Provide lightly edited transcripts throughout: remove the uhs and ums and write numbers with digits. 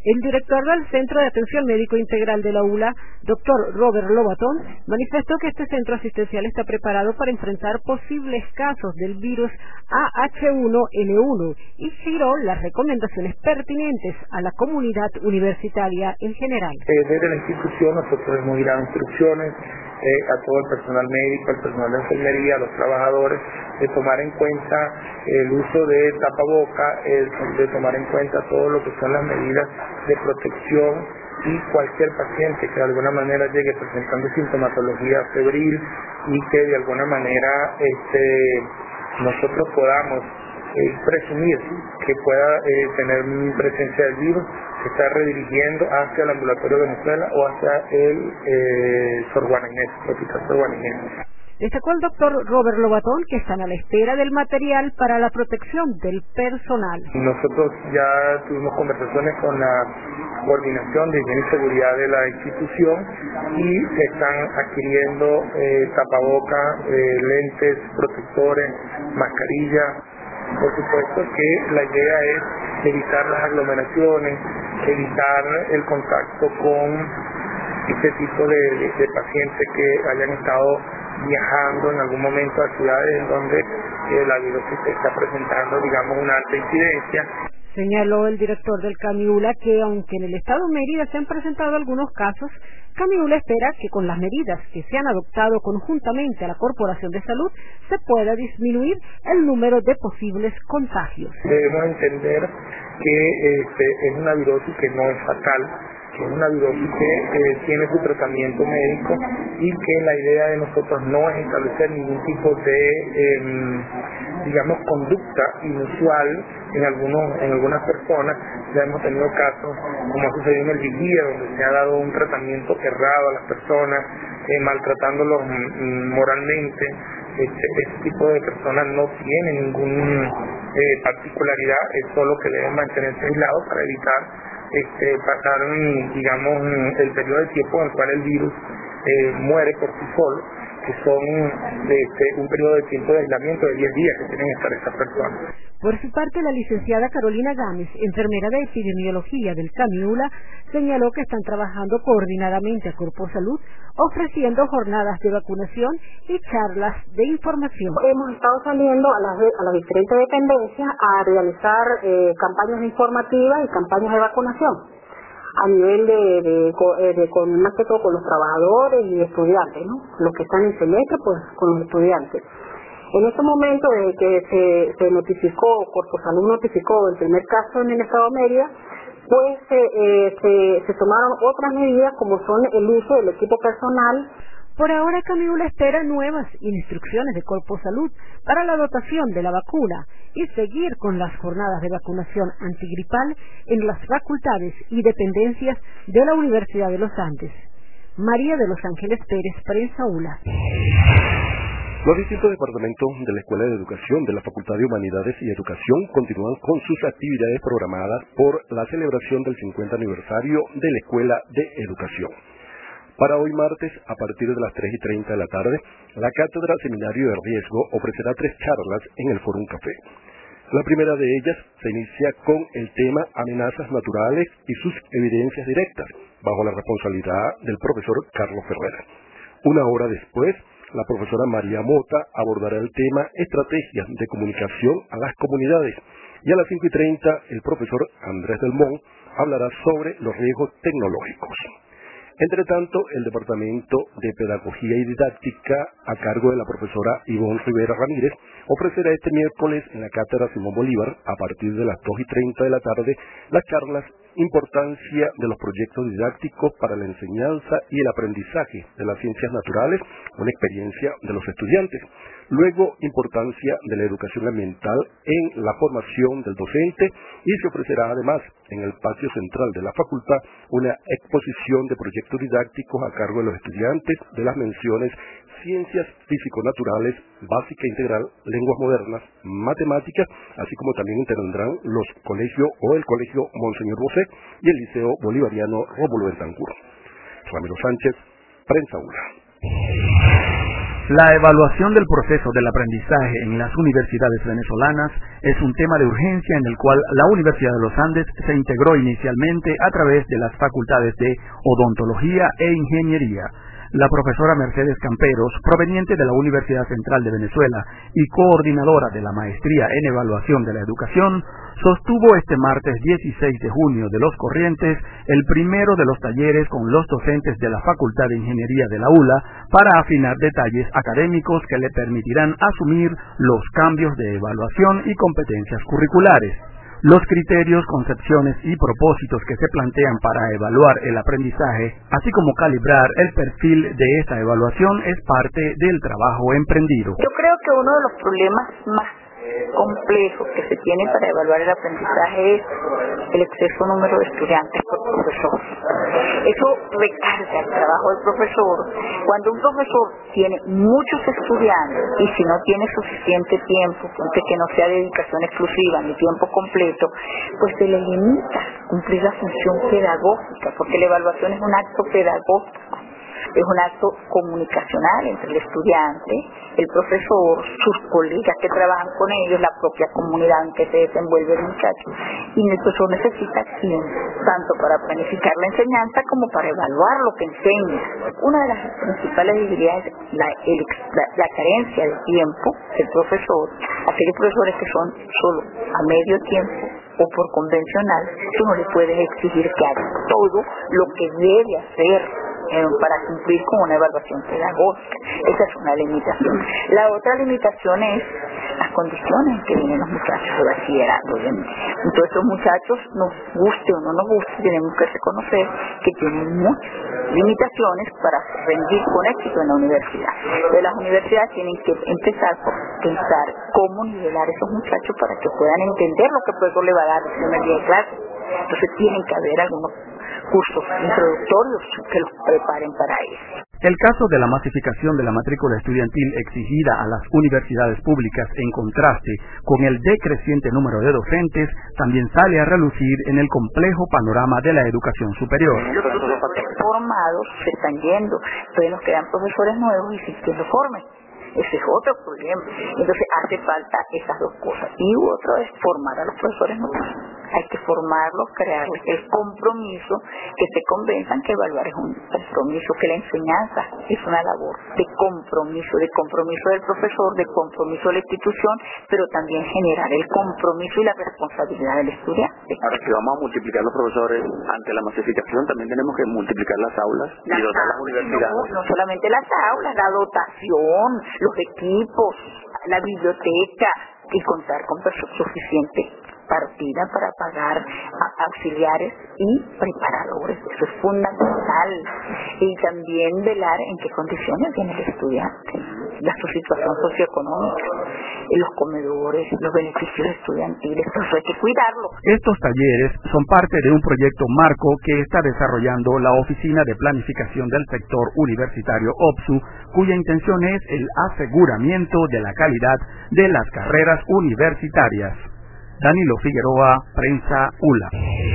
El director del Centro de Atención Médico Integral de la ULA, doctor Robert Lobatón, manifestó que este centro asistencial está preparado para enfrentar posibles casos del virus AH1N1 y giró las recomendaciones pertinentes a la comunidad universitaria en general. Desde la institución nosotros hemos dado instrucciones a todo el personal médico, al personal de enfermería, a los trabajadores, de tomar en cuenta el uso de tapaboca, de tomar en cuenta todo lo que son las medidas de protección, y cualquier paciente que de alguna manera llegue presentando sintomatología febril y que de alguna manera nosotros podamos presumir que pueda tener presencia del virus, se está redirigiendo hacia el ambulatorio de Venezuela o hacia el Hospital Sor Juana Inés. Destacó el doctor Robert Lobatón que están a la espera del material para la protección del personal. Nosotros ya tuvimos conversaciones con la coordinación de higiene y seguridad de la institución y se están adquiriendo tapabocas, lentes protectores, mascarillas. Por supuesto que la idea es evitar las aglomeraciones, evitar el contacto con este tipo de pacientes que hayan estado viajando en algún momento a ciudades en donde la virosis se está presentando, digamos, una alta incidencia. Señaló el director del CAMIULA que, aunque en el estado Mérida se han presentado algunos casos, CAMIULA espera que con las medidas que se han adoptado conjuntamente a la Corporación de Salud se pueda disminuir el número de posibles contagios. Debemos entender que es una virosis que no es fatal, que es una virosis que tiene su tratamiento médico y que la idea de nosotros no es establecer ningún tipo de, digamos, conducta inusual en algunas personas. Ya hemos tenido casos, como ha sucedido en el Vigía, donde se ha dado un tratamiento errado a las personas, maltratándolos moralmente. Este tipo de personas no tiene ninguna particularidad, es solo que deben mantenerse aislados para evitar pasar, digamos, el periodo de tiempo en el cual el virus muere por sí solo, que son un periodo de tiempo de aislamiento de 10 días que tienen que estar estas personas. Por su parte, la licenciada Carolina Gámez, enfermera de epidemiología del CAMIULA, señaló que están trabajando coordinadamente a Corpo Salud, ofreciendo jornadas de vacunación y charlas de información. Hemos estado saliendo a las diferentes dependencias a realizar campañas informativas y campañas de vacunación a nivel con más que todo con los trabajadores y estudiantes, ¿no? Los que están en semestre, pues con los estudiantes. En este momento de que se notificó, Corpo Salud notificó el primer caso en el estado de Mérida, pues se tomaron otras medidas como son el uso del equipo personal. Por ahora, CAMIULA espera nuevas instrucciones de Corpo Salud para la dotación de la vacuna y seguir con las jornadas de vacunación antigripal en las facultades y dependencias de la Universidad de los Andes. María de los Ángeles Pérez, Prensa ULA. Los distintos departamentos de la Escuela de Educación de la Facultad de Humanidades y Educación continúan con sus actividades programadas por la celebración del 50 aniversario de la Escuela de Educación. Para hoy martes, a partir de las 3:30 de la tarde, la Cátedra Seminario de Riesgo ofrecerá 3 charlas en el Fórum Café. La primera de ellas se inicia con el tema Amenazas naturales y sus evidencias directas, bajo la responsabilidad del profesor Carlos Ferrer. Una hora después, la profesora María Mota abordará el tema Estrategias de comunicación a las comunidades. Y a las 5:30, el profesor Andrés Delmont hablará sobre los riesgos tecnológicos. Entre tanto, el Departamento de Pedagogía y Didáctica, a cargo de la profesora Ivonne Rivera Ramírez, ofrecerá este miércoles en la Cátedra Simón Bolívar, a partir de las 2:30 de la tarde, las charlas Importancia de los proyectos didácticos para la enseñanza y el aprendizaje de las ciencias naturales, una experiencia de los estudiantes. Luego, importancia de la educación ambiental en la formación del docente, y se ofrecerá además en el patio central de la facultad una exposición de proyectos didácticos a cargo de los estudiantes de las menciones Ciencias Físico-Naturales, Básica Integral, Lenguas Modernas, Matemáticas, así como también intervendrán los colegios o el Colegio Monseñor Bosé y el Liceo Bolivariano Rómulo Bentancur. Ramiro Sánchez, Prensa ULA. La evaluación del proceso del aprendizaje en las universidades venezolanas es un tema de urgencia en el cual la Universidad de los Andes se integró inicialmente a través de las facultades de Odontología e Ingeniería. La profesora Mercedes Camperos, proveniente de la Universidad Central de Venezuela y coordinadora de la Maestría en Evaluación de la Educación, sostuvo este martes 16 de junio de los corrientes el primero de los talleres con los docentes de la Facultad de Ingeniería de la ULA para afinar detalles académicos que le permitirán asumir los cambios de evaluación y competencias curriculares. Los criterios, concepciones y propósitos que se plantean para evaluar el aprendizaje, así como calibrar el perfil de esta evaluación, es parte del trabajo emprendido. Yo creo que uno de los problemas más complejos que se tiene para evaluar el aprendizaje es el exceso número de estudiantes por profesor. Eso recarga el trabajo del profesor. Cuando un profesor tiene muchos estudiantes y si no tiene suficiente tiempo, que no sea dedicación exclusiva ni tiempo completo, pues se le limita cumplir la función pedagógica, porque la evaluación es un acto pedagógico. Es un acto comunicacional entre el estudiante, el profesor, sus colegas que trabajan con ellos, la propia comunidad en que se desenvuelve el muchacho. Y el profesor necesita tiempo, tanto para planificar la enseñanza como para evaluar lo que enseña. Una de las principales debilidades es la carencia de tiempo del profesor. Aquellos profesores que son solo a medio tiempo o por convencional, tú no le puedes exigir que haga todo lo que debe hacer para cumplir con una evaluación pedagógica. Esa es una limitación. La otra limitación es las condiciones en que vienen los muchachos de bachillerato. Entonces los muchachos, nos guste o no nos guste, tenemos que reconocer que tienen muchas limitaciones para rendir con éxito en la universidad. Entonces las universidades tienen que empezar por pensar cómo nivelar a esos muchachos para que puedan entender lo que el profesor le va a dar el primer día de clase. Entonces tienen que haber algunos cursos introductorios que los preparen para eso. El caso de la masificación de la matrícula estudiantil exigida a las universidades públicas en contraste con el decreciente número de docentes también sale a relucir en el complejo panorama de la educación superior. Los profesores formados se están yendo, entonces nos quedan profesores nuevos y sin que los formen. Ese es otro problema. Entonces hace falta esas dos cosas. Y otro es formar a los profesores nuevos. Hay que formarlos, crearles el compromiso, que se convenzan que evaluar es un compromiso, que la enseñanza es una labor de compromiso del profesor, de compromiso de la institución, pero también generar el compromiso y la responsabilidad del estudiante. Ahora, si vamos a multiplicar los profesores ante la masificación, también tenemos que multiplicar las aulas y dotar las universidades. No solamente las aulas, la dotación, los equipos, la biblioteca y contar con suficiente partida para pagar auxiliares y preparadores. Eso es fundamental. Y también velar en qué condiciones tiene el estudiante, su situación socioeconómica, los comedores, los beneficios estudiantiles, eso hay que cuidarlo. Estos talleres son parte de un proyecto marco que está desarrollando la Oficina de Planificación del Sector Universitario OPSU, cuya intención es el aseguramiento de la calidad de las carreras universitarias. Danilo Figueroa, Prensa ULA.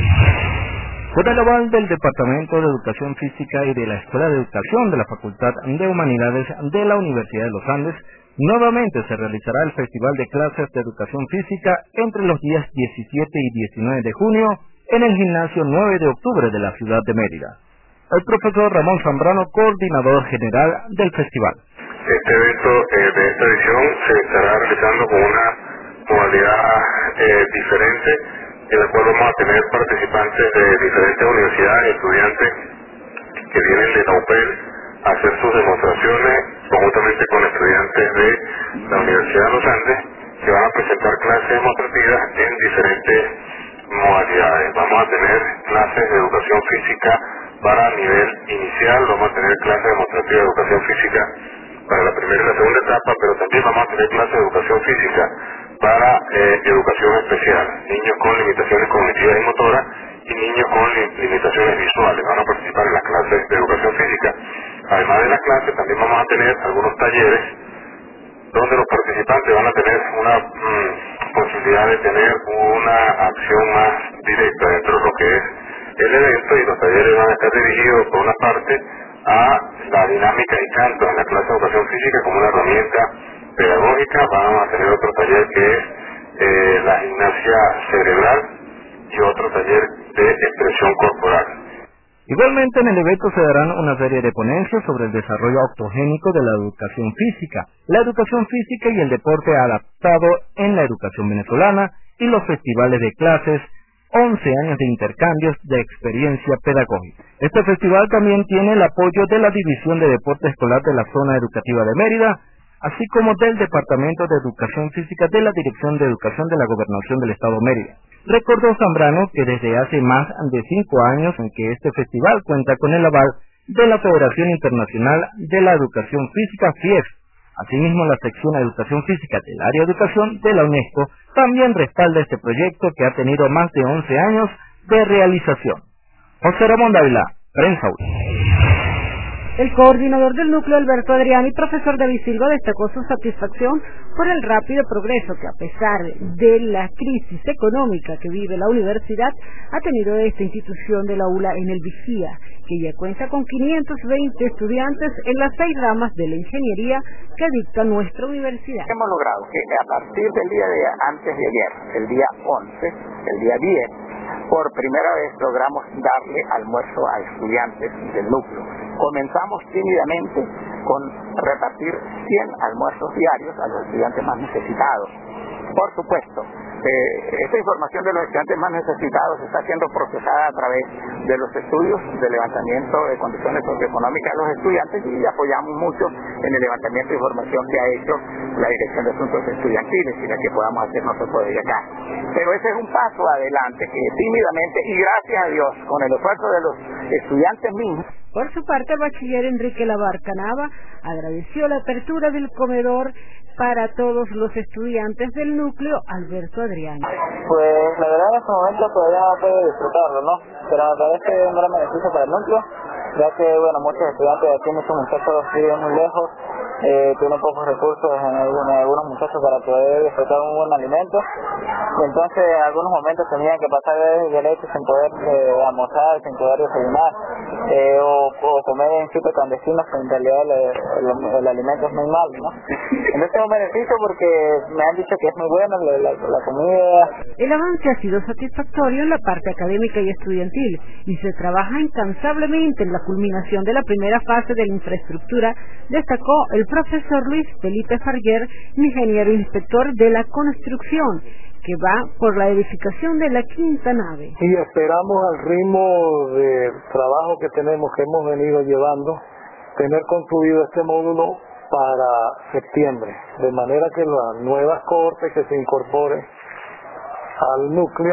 Con el aval del Departamento de Educación Física y de la Escuela de Educación de la Facultad de Humanidades de la Universidad de los Andes, nuevamente se realizará el Festival de Clases de Educación Física entre los días 17 y 19 de junio en el Gimnasio 9 de Octubre de la ciudad de Mérida. El profesor Ramón Zambrano, coordinador general del festival. Este evento de esta edición se estará realizando con una modalidad diferente, en la cual vamos a tener participantes de diferentes universidades, estudiantes que vienen de la UPEL a hacer sus demostraciones conjuntamente con estudiantes de la Universidad de los Andes, que van a presentar clases demostrativas en diferentes modalidades. Vamos a tener clases de educación física para nivel inicial, vamos a tener clases demostrativas de educación física para la primera y la segunda etapa, pero también vamos a tener clases de educación física para educación especial, niños con limitaciones cognitivas y motoras y niños con limitaciones visuales. Van a participar en las clases de educación física. Además de las clases, también vamos a tener algunos talleres donde los participantes van a tener una posibilidad de tener una acción más directa dentro de lo que es el evento, y los talleres van a estar dirigidos por una parte a la dinámica y canto en la clase de educación física como una herramienta pedagógica. Vamos a tener otro taller que es la gimnasia cerebral y otro taller de expresión corporal. Igualmente en el evento se darán una serie de ponencias sobre el desarrollo autogénico de la educación física y el deporte adaptado en la educación venezolana y los festivales de clases, 11 años de intercambios de experiencia pedagógica. Este festival también tiene el apoyo de la División de Deporte Escolar de la Zona Educativa de Mérida, así como del Departamento de Educación Física de la Dirección de Educación de la Gobernación del Estado Mérida. Recordó Zambrano que desde hace más de 5 años en que este festival cuenta con el aval de la Federación Internacional de la Educación Física, FIEF. Asimismo, la sección de Educación Física del Área de Educación de la UNESCO también respalda este proyecto que ha tenido más de 11 años de realización. José Ramón Dávila, Prensa U. El coordinador del núcleo, Alberto Adriani, profesor David Silva, destacó su satisfacción por el rápido progreso que, a pesar de la crisis económica que vive la universidad, ha tenido esta institución de la ULA en el Vigía, que ya cuenta con 520 estudiantes en las 6 ramas de la ingeniería que dicta nuestra universidad. Hemos logrado que a partir del día de antes de ayer, el día 11, el día 10, por primera vez logramos darle almuerzo a estudiantes del núcleo. Comenzamos tímidamente con repartir 100 almuerzos diarios a los estudiantes más necesitados. Por supuesto, esta información de los estudiantes más necesitados está siendo procesada a través de los estudios de levantamiento de condiciones socioeconómicas de los estudiantes y apoyamos mucho en el levantamiento de información que ha hecho la Dirección de Asuntos Estudiantiles y la que podamos hacer nosotros desde acá. Pero ese es un paso adelante que tímidamente y gracias a Dios con el esfuerzo de los estudiantes mismos. Por su parte, el bachiller Enrique Labarca Nava agradeció la apertura del comedor para todos los estudiantes del núcleo Alberto Adriani. Pues la verdad en este momento todavía no puedo disfrutarlo, ¿no? Pero me parece un gran beneficio para el núcleo, ya que, bueno, muchos estudiantes de aquí, muchos muchachos viven muy lejos, tienen pocos recursos en algunos muchachos para poder disfrutar un buen alimento, y entonces en algunos momentos tenían que pasar de leche sin poder almorzar, sin poder desayunar, o comer en sitios clandestinos, que en realidad el alimento es muy malo, ¿no? Entonces es un beneficio porque me han dicho que es muy bueno la comida. El avance ha sido satisfactorio en la parte académica y estudiantil y se trabaja incansablemente en la culminación de la primera fase de la infraestructura, destacó el profesor Luis Felipe Farguer, ingeniero inspector de la construcción, que va por la edificación de la 5ª nave. Y esperamos al ritmo de trabajo que hemos venido llevando, tener concluido este módulo para septiembre, de manera que las nuevas cohortes que se incorporen al núcleo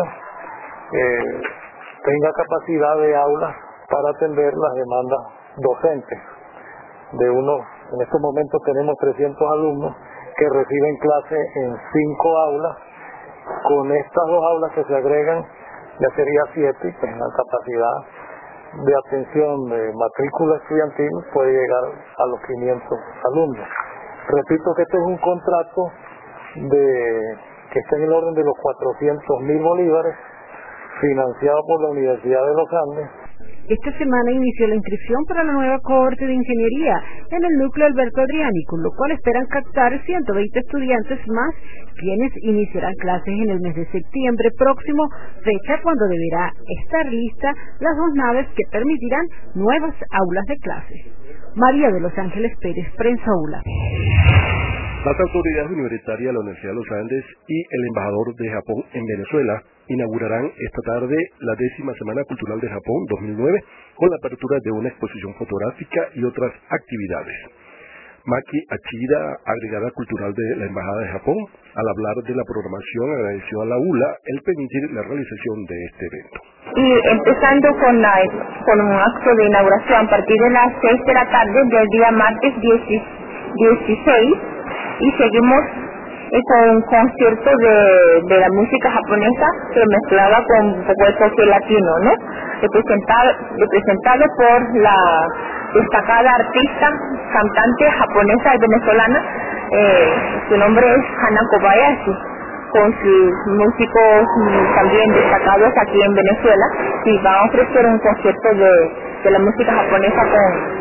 tenga capacidad de aulas para atender las demandas docentes. En estos momentos tenemos 300 alumnos que reciben clases en 5 aulas. Con estas 2 aulas que se agregan ya sería 7, pues la capacidad de atención de matrícula estudiantil puede llegar a los 500 alumnos. Repito que este es un contrato que está en el orden de los 400.000 bolívares, financiado por la Universidad de los Andes. Esta semana inició la inscripción para la nueva cohorte de ingeniería en el núcleo Alberto Adriani, con lo cual esperan captar 120 estudiantes más, quienes iniciarán clases en el mes de septiembre próximo, fecha cuando deberá estar lista las 2 naves que permitirán nuevas aulas de clases. María de Los Ángeles Pérez, Prensa ULA. Las autoridades universitarias de la Universidad de los Andes y el embajador de Japón en Venezuela inaugurarán esta tarde la 10ª Semana Cultural de Japón 2009 con la apertura de una exposición fotográfica y otras actividades. Maki Achida, agregada cultural de la Embajada de Japón, al hablar de la programación agradeció a la ULA el permitir la realización de este evento. Y empezando con un acto de inauguración a partir de las 6 de la tarde del día martes 16, y seguimos con un concierto de la música japonesa que mezclaba con un poco de toque latino, ¿no? Representado por la destacada artista, cantante japonesa y venezolana, su nombre es Hana Kobayashi, con sus músicos también destacados aquí en Venezuela, y van a ofrecer un concierto de la música japonesa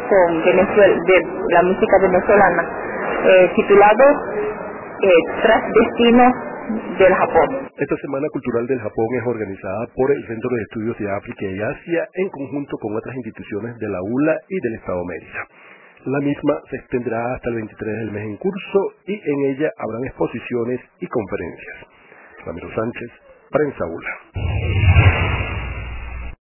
con de la música venezolana, titulado Tras Destinos del Japón. Esta Semana Cultural del Japón es organizada por el Centro de Estudios de África y Asia en conjunto con otras instituciones de la ULA y del Estado Mérida. La misma se extenderá hasta el 23 del mes en curso y en ella habrán exposiciones y conferencias. Ramiro Sánchez, Prensa ULA.